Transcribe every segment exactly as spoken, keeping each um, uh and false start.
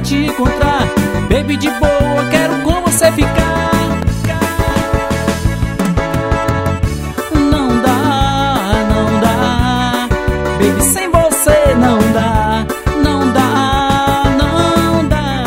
te encontrar. Baby, de boa, quero com você ficar. Não dá, não dá, baby, sem você não dá. Não dá, não dá.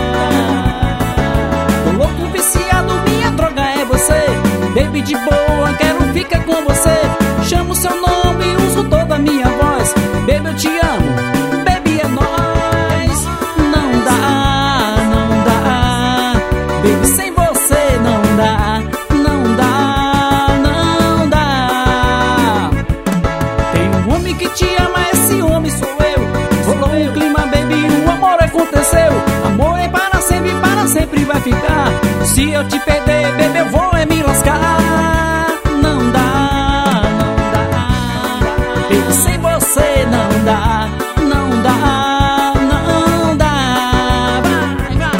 Tô louco, viciado, minha droga é você. Baby, de boa, quero ficar com você. Chamo seu nome e uso toda a minha voz. Baby, eu te amo, baby, é nóis. Não dá, não dá, baby, sem você não dá. Não dá, não dá. Tem um homem que te ama, esse homem sou eu. Rolou um clima, baby, o amor aconteceu. Amor é para sempre, para sempre vai ficar. Se eu te perder, baby, eu vou é me lascar. Não dá, não dá, baby, sem você não dá. Não dá, não dá. Vai, vai,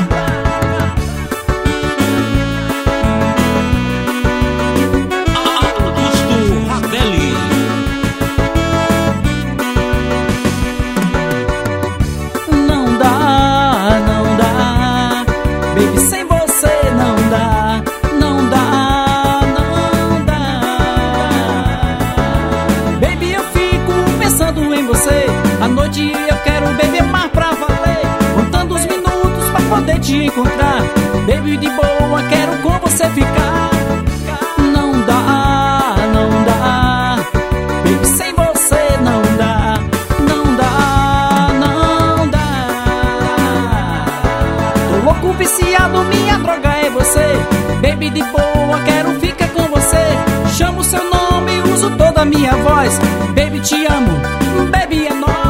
Augusto Ravelli. não dá, não dá, baby, sem você não dá. Não dá, não dá, baby, eu fico pensando em você. À noite eu quero beber mais pra valer, contando os minutos pra poder te encontrar. Baby, de boa, quero com você ficar. Não dá, não dá, baby, sem você não dá. Não dá, não dá. Tô louco, viciado, minha droga é você. Baby, de boa, quero ficar com você. Chamo seu nome, uso toda a minha voz. Baby, te amo, baby, é nóis.